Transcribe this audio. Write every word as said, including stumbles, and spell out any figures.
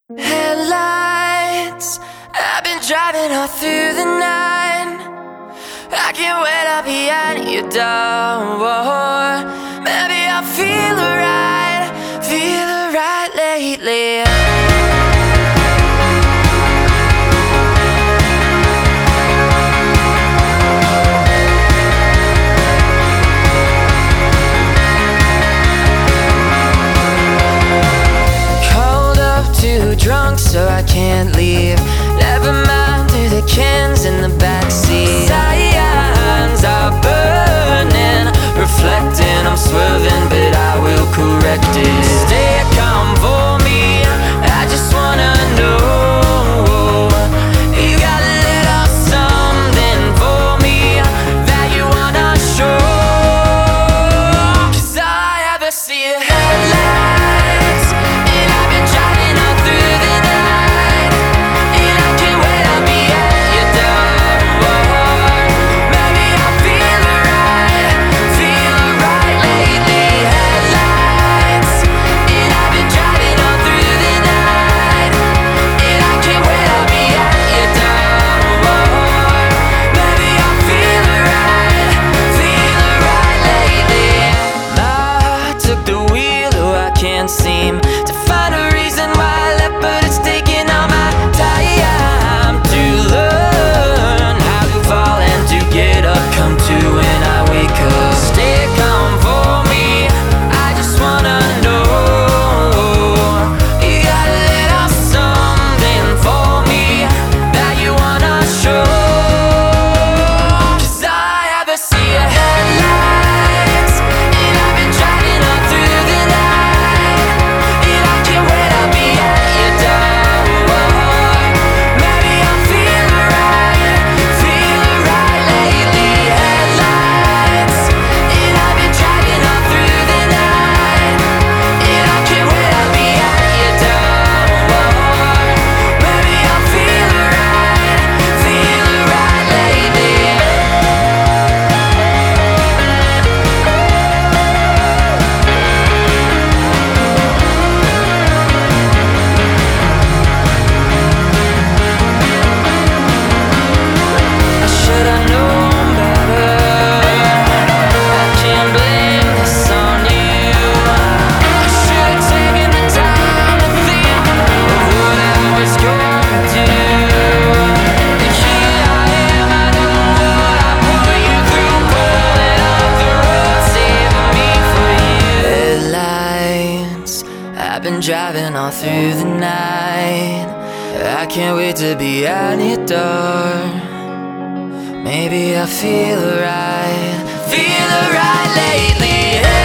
Headlights, I've been driving all through the night. I can't wait up behind your door. Maybe I feel right, feel right lately. Too drunk so I can't leave. Never mind through the cans in the backseat. Signs are burning, reflecting. I'm swerving, but I will correct it. Stay calm for me, I just wanna know. You got a little something for me that you wanna show. Cause all I ever see are headlights, and I've been driving all through the night, and I can't wait, I'll be at your door. Maybe I feel right, feel right lately. Headlights, and I've been driving all through the night, and I can't wait, I'll be at your door. Maybe I feel right, feel right lately. My heart took the wheel, oh I can't seem to find a reason why I left, but it's taking all my time to learn how to fall and to get up, come to when I wake up. Stay calm for me, I just wanna know. You got a little something for me that you wanna show. Cause all I ever see are headlights, and I've been driving all through the night, and I can't wait, I'll be at your door. Maybe I feel right, feel right lately. Headlights, and I've been driving all through the night, and I can't wait, I'll be at your door. Maybe I feel right, feel right lately. I should've known better. I can't blame this on you. I should've taken the time to think of what I was gonna do. And here I am, I know what I put you through, pulling up the road, saving me for you. Headlights, I've been driving all through the night. I can't wait to be at your door. Maybe I feel right, feel right lately.